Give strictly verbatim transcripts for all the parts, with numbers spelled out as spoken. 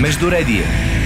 Междуредие.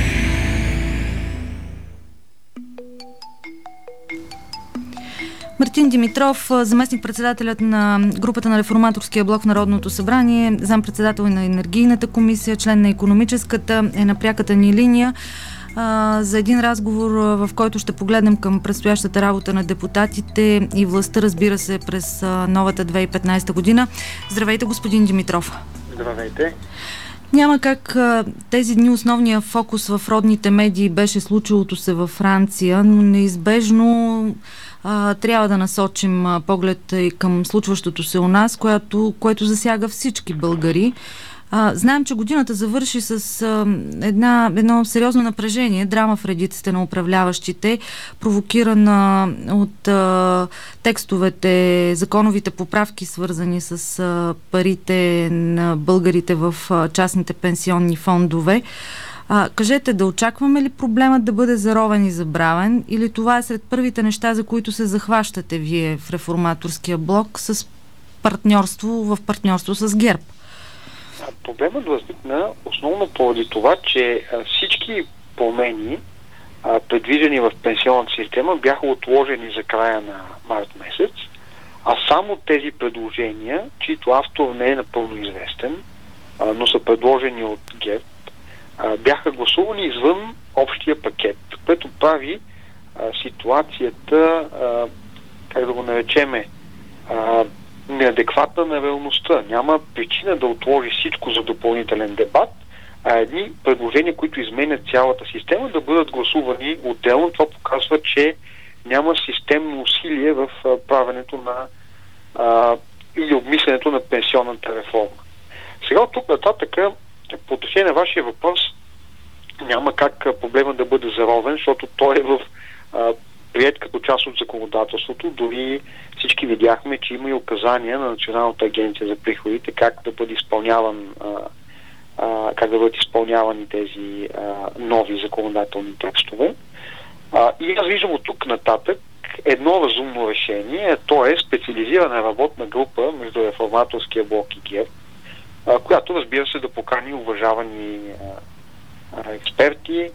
Мартин Димитров, заместник-председателят на групата на Реформаторския блок в Народното събрание, зампредседател на Енергийната комисия, член на Икономическата, е на пряката ни линия а, за един разговор, в който ще погледнем към предстоящата работа на депутатите и властта, разбира се, през а, новата две хиляди и петнадесета година. Здравейте, господин Димитров. Здравейте. Няма как а, тези дни основния фокус в родните медии беше случилото се във Франция, но неизбежно а, трябва да насочим а, поглед и към случващото се у нас, което, което засяга всички българи. А, знаем, че годината завърши с а, една, едно сериозно напрежение, драма в редиците на управляващите, провокирана от а, текстовете, законовите поправки, свързани с а, парите на българите в а, частните пенсионни фондове. А, кажете, да очакваме ли проблемът да бъде заровен и забравен, или това е сред първите неща, за които се захващате вие в Реформаторския блок с партньорство, в партньорство с ГЕРБ? Проблемът възникна основно поради това, че всички промени, предвидени в пенсионната система, бяха отложени за края на март месец, а само тези предложения, чието автор не е напълно известен, но са предложени от ГЕРБ, бяха гласувани извън общия пакет, което прави ситуацията, как да го наречеме, неадекватна на реалността. Няма причина да отложи всичко за допълнителен дебат, а едни предложения, които изменят цялата система, да бъдат гласувани отделно. Това показва, че няма системно усилие в правенето на а, или обмисленето на пенсионната реформа. Сега от тук нататък, по отношение на вашия въпрос, няма как проблема да бъде заровен, защото той е в а, приет като част от законодателството. Дори всички видяхме, че има и указания на Националната агенция за приходите как да бъде изпълняван а, а, как да бъдат изпълнявани тези а, нови законодателни текстове. А, и аз виждам от тук нататък едно разумно решение, то е специализирана работна група между Реформаторския блок и ГЕРБ, а, която, разбира се, да покани уважавани а, а, експерти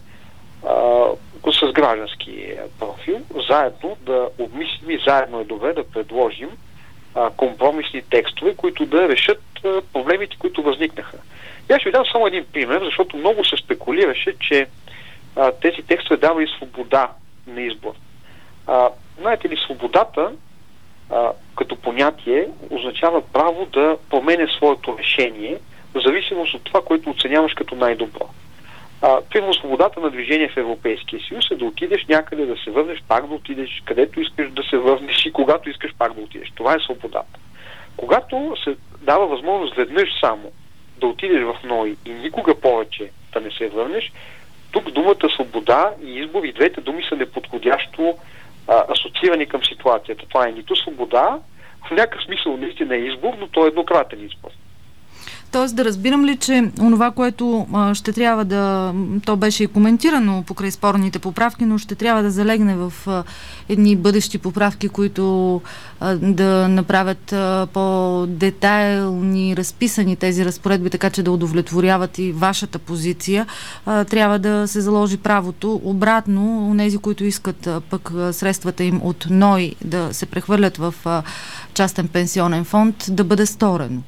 а, с граждански профил, заедно да обмислим и заедно е добре да предложим а, компромисни текстове, които да решат а, проблемите, които възникнаха. И аз ще ви дам само един пример, защото много се спекулираше, че а, тези текстове давали свобода на избор. А, знаете ли, свободата а, като понятие означава право да променя своето решение в зависимост от това, което оценяваш като най-добро. Примерно, свободата на движение в Европейския съюз е да отидеш някъде, да се върнеш, пак да отидеш, където искаш да се върнеш и когато искаш пак да отидеш. Това е свободата. Когато се дава възможност веднъж само да отидеш в НОИ и никога повече да не се върнеш, тук думата свобода и избор, и двете думи са неподходящо а, асоциирани към ситуацията. Това е нито свобода, в някакъв смисъл наистина е избор, но то е еднократен избор. Тоест да разбирам ли, че онова, което а, ще трябва да... То беше и коментирано покрай спорните поправки, но ще трябва да залегне в а, едни бъдещи поправки, които а, да направят а, по-детайлни, разписани тези разпоредби, така че да удовлетворяват и вашата позиция. А, трябва да се заложи правото. Обратно, онези, които искат а, пък а, средствата им от НОИ да се прехвърлят в а, частен пенсионен фонд, да бъде сторено.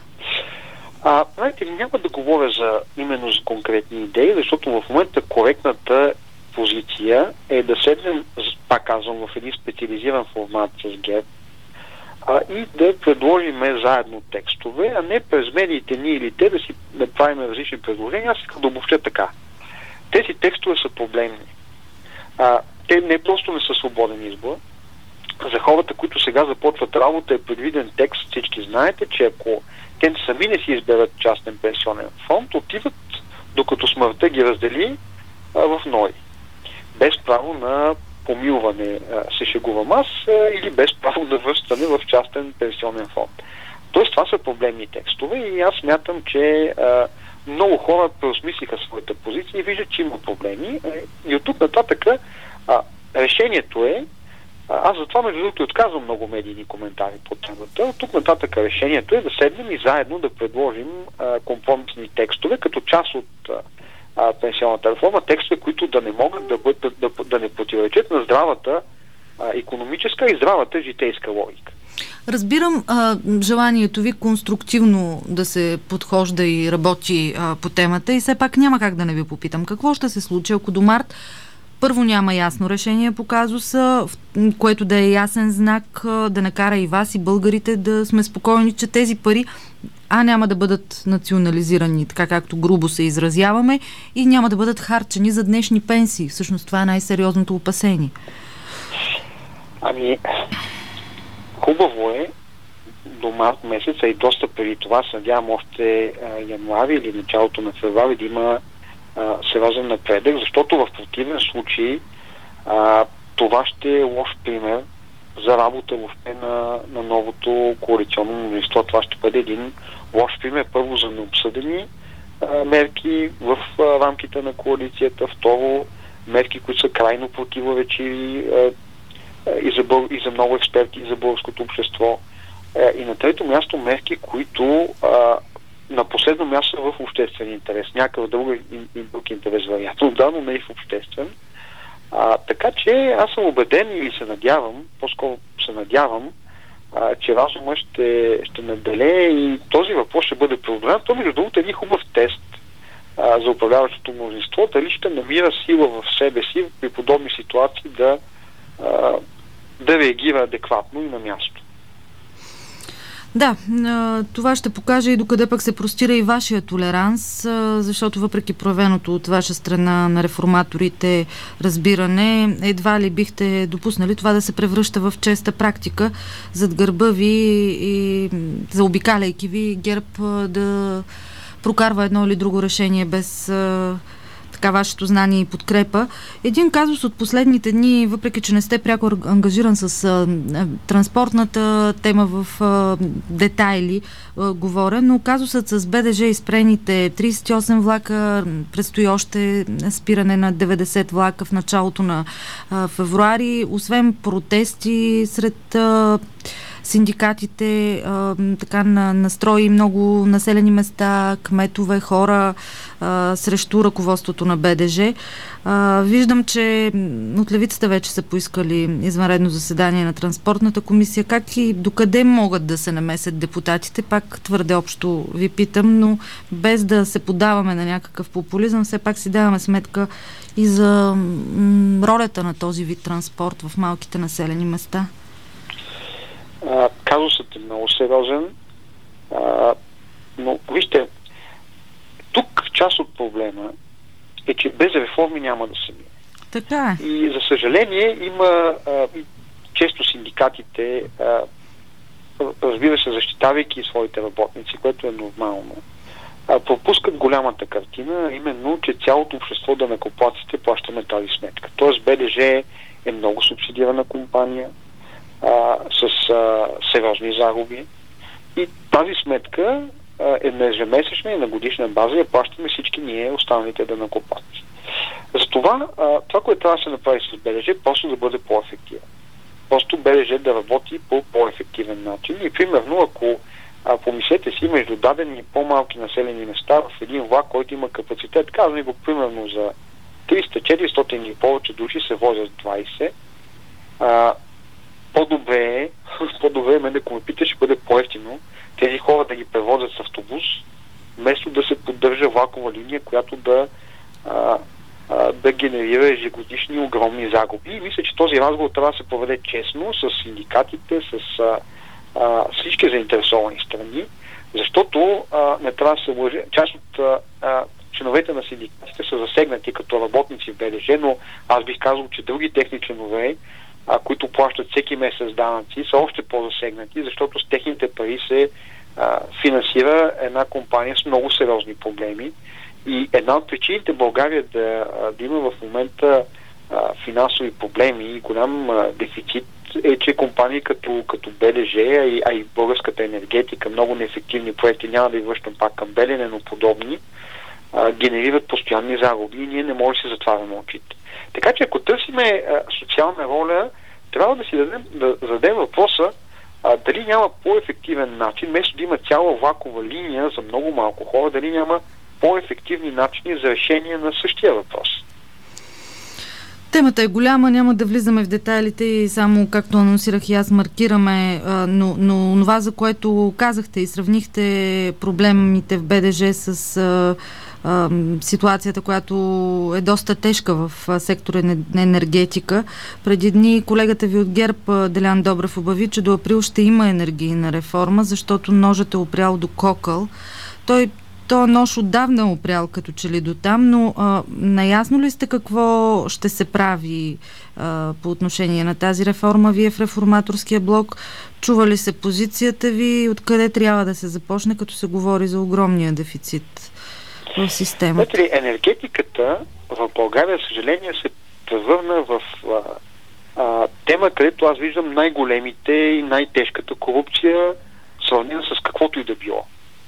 А, знаете ли, няма да говоря за именно за конкретни идеи, защото в момента коректната позиция е да седнем, пак казвам, в един специализиран формат с ГЕРБ а, и да предложим заедно текстове, а не през медиите ние или те да си направим различни предложения. Аз искам да обобщя така. Тези текстове са проблемни. А, те не просто не са свободен избор. За хората, които сега започват работа, е предвиден текст. Всички знаете, че ако те сами не си изберат частен пенсионен фонд, отиват, докато смъртта ги раздели а, в НОИ. Без право на помилване, а, се шегувам аз, а, или без право на връщане в частен пенсионен фонд. Тоест това са проблемни текстове и аз смятам, че а, много хора преосмислиха своята позиция и виждат, че има проблеми. И от тук нататък а, решението е, аз затова между другото отказвам много медийни коментари по темата. От тук нататък решението е да седнем и заедно да предложим а, компромисни текстове, като част от а, а, пенсионната реформа, текстове, които да не могат да, бъд, да, да, да не противоречат на здравата а, икономическа и здравата житейска логика. Разбирам а, желанието ви конструктивно да се подхожда и работи а, по темата и все пак няма как да не ви попитам. Какво ще се случи, ако до март първо няма ясно решение по казуса, което да е ясен знак, да накара и вас, и българите да сме спокойни, че тези пари а няма да бъдат национализирани, така както грубо се изразяваме, и няма да бъдат харчени за днешни пенсии. Всъщност това е най-сериозното опасение. Ами, хубаво е до март месеца и доста преди това, се надявам още а, януари или началото на февруари да има а, сериозен напредък, защото в противен случай а, това ще е лош пример за работа въобще на, на новото коалиционно мнозинство. Това ще бъде един лош пример, първо за необсъдени а, мерки в а, рамките на коалицията, второ мерки, които са крайно противоречиви а, и за, бъл... и за много експерти, и за българското общество. И на трето място мерки, които а, на последно място са в обществен интерес. Някакъв друг, и, и друг интерес, вероятно, да, но не и в обществен. А, така че аз съм убеден или се надявам, по-скоро се надявам, а, че разумът ще, ще наделее и този въпрос ще бъде преодолян. То, между другото, е един хубав тест а, за управляващото мнозинство, дали ще намира сила в себе си при подобни ситуации да да реагира адекватно и на място. Да, това ще покаже и докъде пък се простира и вашия толеранс, защото въпреки проявеното от ваша страна на реформаторите разбиране, едва ли бихте допуснали това да се превръща в честа практика зад гърба ви и заобикаляйки ви ГЕРБ да прокарва едно или друго решение без така вашето знание и подкрепа. Един казус от последните дни, въпреки че не сте пряко ангажиран с а, транспортната тема в а, детайли, а, говоря, но казусът с БДЖ и спрените тридесет и осем влака, предстои още спиране на деветдесет влака в началото на а, февруари, освен протести сред а, синдикатите, а, така на, настрои много населени места, кметове, хора а, срещу ръководството на БДЖ. А, виждам, че от левицата вече са поискали извънредно заседание на транспортната комисия. Как и докъде могат да се намесят депутатите? Пак твърде общо ви питам, но без да се подаваме на някакъв популизъм, все пак си даваме сметка и за м, ролята на този вид транспорт в малките населени места. А, казусът е много сериозен, а, но вижте, тук част от проблема е, че без реформи няма да се мине. Така е. И за съжаление има а, често синдикатите, а, разбира се, защитавайки своите работници, което е нормално, а, пропускат голямата картина, именно, че цялото общество данъкоплатците плащаме тази сметка. Тоест БДЖ е много субсидирана компания, А, с а, сериозни загуби. И тази сметка а, е на ежемесечна и на годишна база и плащаме всички ние, останалите данъкоплатци. Затова а, това, което трябва да се направи с БДЖ, просто да бъде по-ефективен. Просто БДЖ да работи по по-ефективен начин. И примерно, ако а, помислете си, между дадени по-малки населени места в един влак, който има капацитет, казваме го примерно за триста-четиристотин и повече души се возят двайсет, а, по-добре е, по-добре е мен, ако ме питаш, ще бъде по-ефтино тези хора да ги превозят с автобус, вместо да се поддържа влакова линия, която да, а, а, да генерира ежегодишни огромни загуби. И мисля, че този разговор трябва да се проведе честно с синдикатите, с а, а, всички заинтересовани страни, защото а, не трябва да се лъже. Част от а, а, членовете на синдикатите са засегнати като работници в БДЖ, но аз бих казал, че други техни членове, а, които плащат всеки месец данъци, са още по-засегнати, защото с техните пари се а, финансира една компания с много сериозни проблеми. И една от причините България да, да има в момента а, финансови проблеми и голям а, дефицит е, че компании като, като БДЖ, а и, а и българската енергетика, много неефективни проекти, няма да и връщам пак към Белене, но подобни, а, генерират постоянни загуби и ние не можем да се затваряме очите. Така че ако търсиме а, социална роля, трябва да си дадем, да зададем въпроса а, дали няма по-ефективен начин, вместо да има цяла влакова линия за много малко хора, дали няма по-ефективни начини за решение на същия въпрос. Темата е голяма, няма да влизаме в детайлите и само, както анонсирах и аз, маркираме, но, но това, за което казахте и сравнихте проблемите в Б Д Ж с а, а, ситуацията, която е доста тежка в сектора на енергетика. Преди дни колегата ви от ГЕРБ, Делян Добрев, обяви, че до април ще има енергийна реформа, защото ножът е опрял до кокъл. Той То нож отдавна е опрял като че ли до там, но а, наясно ли сте какво ще се прави а, по отношение на тази реформа? Вие в Реформаторския блок чували се позицията ви? Откъде трябва да се започне, като се говори за огромния дефицит в системата? Знаете ли, енергетиката в България, за съжаление, се превърна в а, а, тема, където аз виждам най-големите и най-тежката корупция, сравнена с каквото и да било.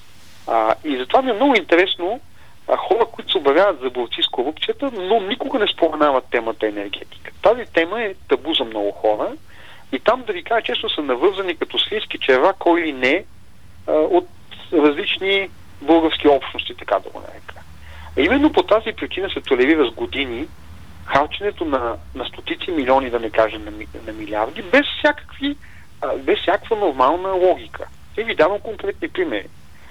А, и затова ми е много интересно а, хора, които се обявяват за борци с корупцията, но никога не споменават темата енергетика. Тази тема е табу за много хора и там, да ви кажа често, са навързани като свински черва, кой или не, а, от различни български общности, така да го нарека. А именно по тази причина се толерира с години харченето на, на стотици милиони, да не кажем на, на милиарди, без всякакви, а, без всякаква нормална логика. И ви давам конкретни примери.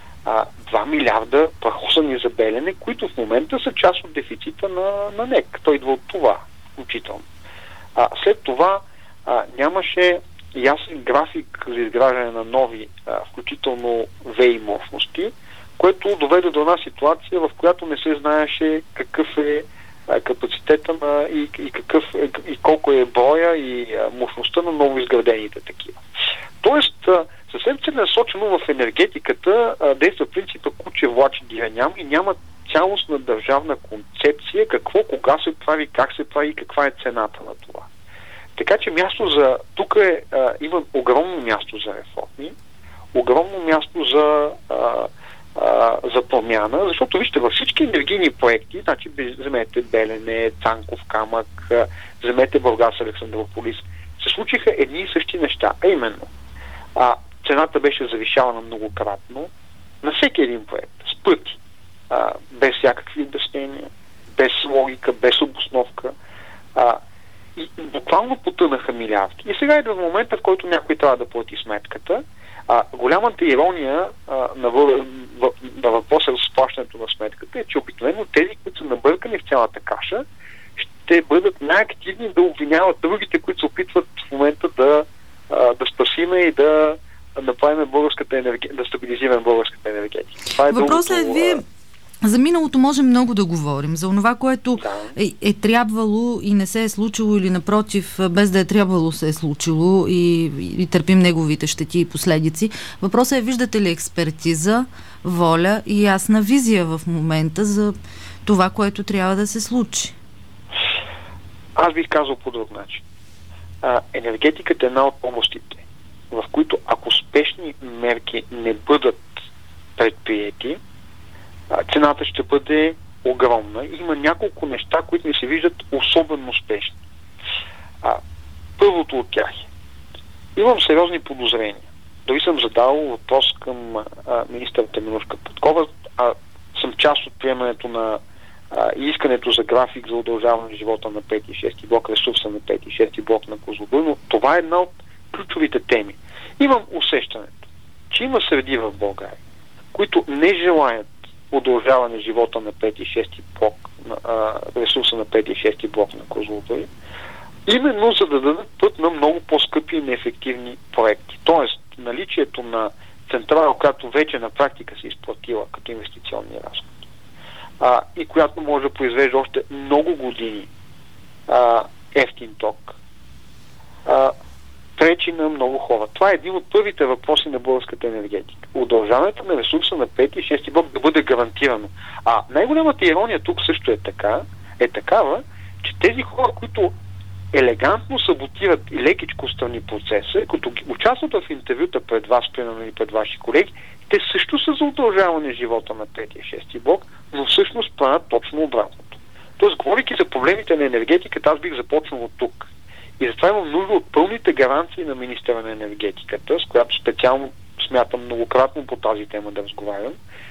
два милиарда прахосани за Белене, които в момента са част от дефицита на, на НЕК. Той идва от това, включително. А, след това а, нямаше ясен график за изграждане на нови, а, включително ВЕИ мощности, което доведе до една ситуация, в която не се знаеше какъв е а, капацитета на и, и, какъв, и колко е броя и а, мощността на ново изградените такива. Тоест, а, съвсем целенасочено в енергетиката а, действа принципа куче влачи дира няма и няма цялостна държавна концепция какво, кога се прави, как се прави и каква е цената на това. Така че място за... Тук е, а, има огромно място за реформи, огромно място за, а, а, за промяна, защото вижте, във всички енергийни проекти, значи вземете Белене, Цанков камък, вземете Бургас, Александрополис, се случиха едни и същи неща, а именно а, цената беше завишавана многократно на всеки един проект, с пъти, а, без всякакви обяснения, без логика, без обосновка. А, и буквално потънаха милиарди. И сега идва в момента, в който някой трябва да плати сметката. А, голямата ирония а, на, въ... на въпроса с плащането на сметката е, че обикновено тези, които са набъркани в цялата каша, ще бъдат най-активни да обвиняват другите, които се опитват в момента да, а, да спасиме и да направим българската енергетика, да стабилизираме българската енергетика. Е Въпросът е, вие за миналото можем много да говорим. За онова, което да. е, е трябвало и не се е случило, или напротив, без да е трябвало се е случило и, и търпим неговите щети и последици. Въпросът е, виждате ли експертиза, воля и ясна визия в момента за това, което трябва да се случи? Аз бих казал по друг начин. А, енергетиката е една от помощите, в които ако спешни мерки не бъдат предприети, цената ще бъде огромна. И има няколко неща, които ми се виждат особено успешни. А, първото от тях е. Имам сериозни подозрения. Дори съм задал въпрос към а, министър Теменужка Петкова, а съм част от приемането на а, искането за график за удължаване на живота на пети и шести блок, ресурса на пети и шести блок на Козлодуй, но това е една от ключовите теми. Имам усещането, че има среди в България, които не желаят удължаване живота на пети и шести блок, а, ресурса на пети и шести блок на Козлодуй, именно за да дадат път на много по-скъпи и неефективни проекти. Тоест, наличието на централа, която вече на практика се изплатила като инвестиционни разходи, а, и която може да произвежда още много години а, ефтин ток, а, пречи на много хора. Това е един от първите въпроси на българската енергетика. Удължаването на ресурса на пети и шести блок да бъде гарантирано. А най-голямата ирония тук също е така, е такава, че тези хора, които елегантно саботират и лекичко страни процеса, като участват в интервюта пред вас, примерно и пред ваши колеги, те също са за удължаване на живота на пети и шести блок, но всъщност правят точно обратното. Тоест, говорейки за проблемите на енергетиката, аз бих започнал от тук. И затова имам нужда от пълните гаранции на министъра на енергетиката, с която специално смятам многократно по тази тема да разговарям,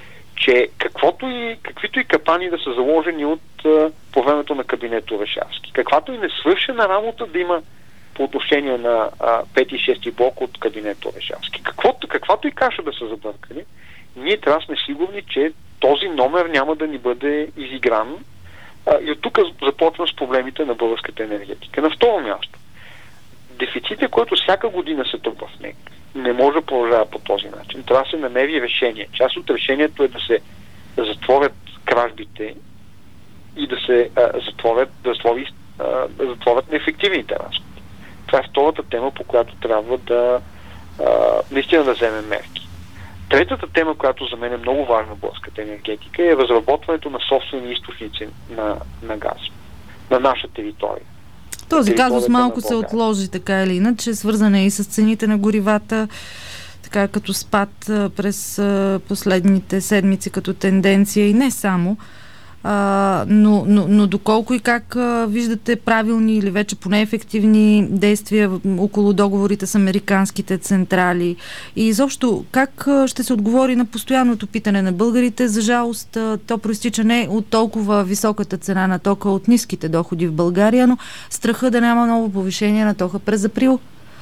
че каквото и, каквито и капани да са заложени от а, по времето на кабинета Орешарски, каквато и несвършена работа да има по отношение на а, пети и шести блок от кабинета Орешарски, каквото, каквато и каша да са забъркали, ние трябва да сме сигурни, че този номер няма да ни бъде изигран. А, и от тук започвам с проблемите на българската енергетика. На второ място, дефицитът, който всяка година се трупа в него, не може да продължава по този начин. Трябва да се намери решение. Част от решението е да се затворят кражбите и да се а, затворят, да, затвори, а, да затворят неефективните разходи. Това е втората тема, по която трябва да а, наистина да вземем мерки. Третата тема, която за мен е много важна в българската енергетика, е разработването на собствени източници на, на газ на наша територия. Този казус малко се отложи, така или иначе, свързан е и с цените на горивата, така като спад през последните седмици като тенденция и не само. А, но, но, но доколко и как а, виждате правилни или вече поне ефективни действия около договорите с американските централи и изобщо как а, ще се отговори на постоянното питане на българите? За жалост, а, то проистича не от толкова високата цена на тока, от ниските доходи в България, но страха да няма ново повишение на тока през април.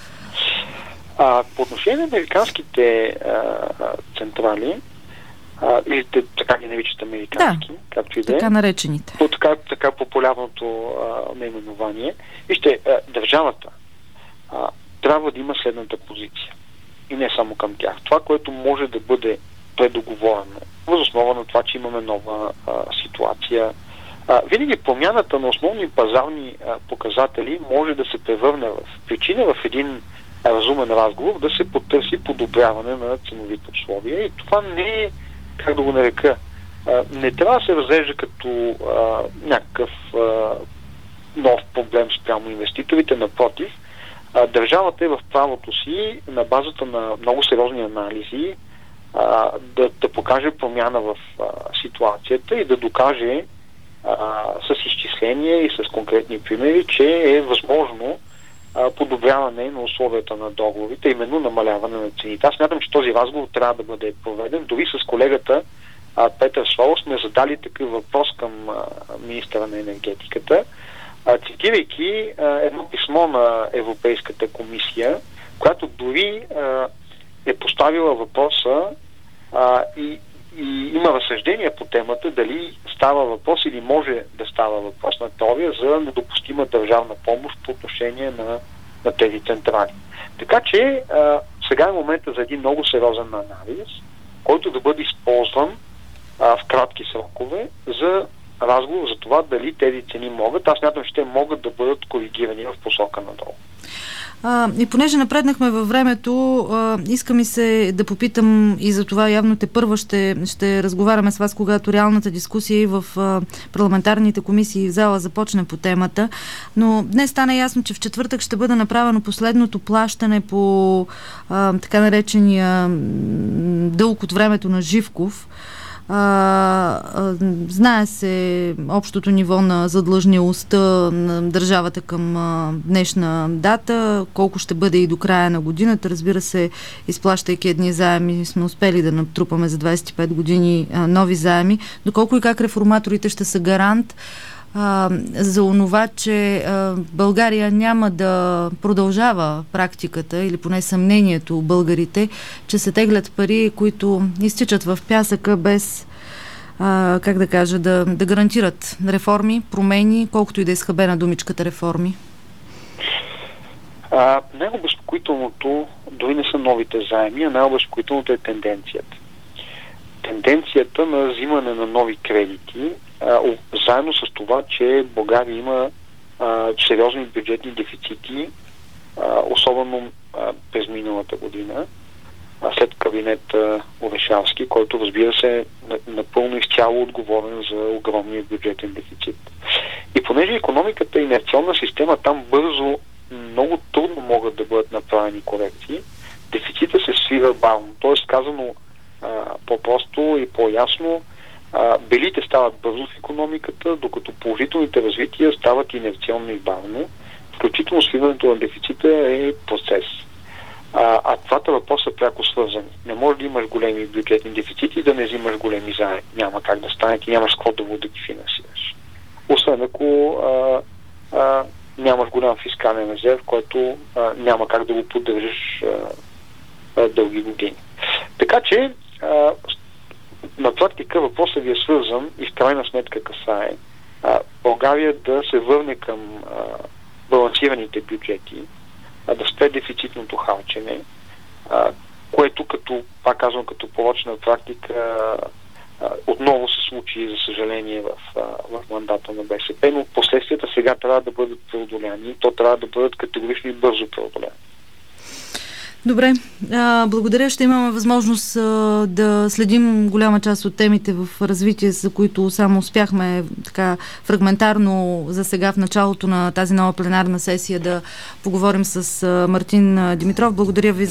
А, по отношение на американските а, централи, Uh, или те, така ги наричат американски, да, както и да е. Така наречените. По така, така популярното uh, наименование. Вижте, uh, държавата uh, трябва да има следната позиция. И не само към тях. Това, което може да бъде предоговорено, въз основа на това, че имаме нова uh, ситуация. Uh, винаги промяната на основни пазарни uh, показатели може да се превърне в причина в един разумен разговор да се потърси подобряване на ценовите условия. И това не е, как да го нарека, а, не трябва да се разглежда като а, някакъв а, нов проблем спрямо инвеститорите. Напротив, а, държавата е в правото си на базата на много сериозни анализи а, да, да покаже промяна в а, ситуацията и да докаже а, с изчисления и с конкретни примери, че е възможно подобряване на условията на договорите, именно намаляване на цените. Аз смятам, че този разговор трябва да бъде проведен. Дори с колегата а, Петър Славов сме задали такъв въпрос към а, министъра на енергетиката, а, цитирайки а, едно писмо на Европейската комисия, която дори а, е поставила въпроса а, и, и има разсъждение по темата дали става въпрос или може да става въпрос на теория за недопустима държавна помощ по отношение на, на тези централи. Така че а, сега е момента за един много сериозен анализ, който да бъде използван а, в кратки срокове за разговор за това дали тези цени могат. Аз смятам, че те могат да бъдат коригирани в посока надолу. А, и понеже напреднахме във времето, а, иска ми се да попитам и за това явно те първа ще, ще разговаряме с вас, когато реалната дискусия и в а, парламентарните комисии в зала започне по темата, но днес стана ясно, че в четвъртък ще бъде направено последното плащане по а, така наречения дълг от времето на Живков. А, а, знае се общото ниво на задлъжнялостта на държавата към а, днешна дата, колко ще бъде и до края на годината. Разбира се, изплащайки едни заеми, сме успели да натрупаме за двадесет и пет години а, нови заеми. Доколко и как реформаторите ще са гарант а, за онова, че а, България няма да продължава практиката или поне съмнението българите, че се теглят пари, които изтичат в пясъка без а, как да кажа, да, да гарантират реформи, промени, колкото и да е изхабена думичката реформи. А, най-обезпокоителното дори не са новите заеми, а най-обезпокоителното е тенденцията. Тенденцията на взимане на нови кредити, а, заедно с това, че България има а, сериозни бюджетни дефицити, а, особено а, през миналата година, а, след кабинета Орешарски, който разбира се е напълно изцяло отговорен за огромния бюджетен дефицит. И понеже икономиката е инерционна система, там бързо, много трудно могат да бъдат направени корекции, дефицита се свива бавно. Тоест, казано а, по-просто и по-ясно, а, белите стават бързо в икономиката, докато положителните развития стават инерционно и бавно. Включително свиването на дефицита е процес. А, а двата въпроса са пряко свързани. Не може да имаш големи бюджетни дефицити и да не взимаш големи заеми. Няма как да стане, ти нямаш какво да да ги финансираш. Освен ако а, а, нямаш голям фискален резерв, който а, няма как да го поддържаш а, а, дълги години. Така че а, на практика въпросът ви е свързан и в крайна сметка касае а, България да се върне към а, балансираните бюджети, а, да спре дефицитното харчене, а, което като, пак казвам, като порочна практика а, отново се случи, за съжаление, в, а, в мандата на БСП, но последствията сега трябва да бъдат преодоляни и то трябва да бъдат категорично и бързо преодоляни. Добре, а, благодаря. Ще имаме възможност а, да следим голяма част от темите в развитие, за които само успяхме така фрагментарно за сега в началото на тази нова пленарна сесия да поговорим с а, Мартин Димитров. Благодаря ви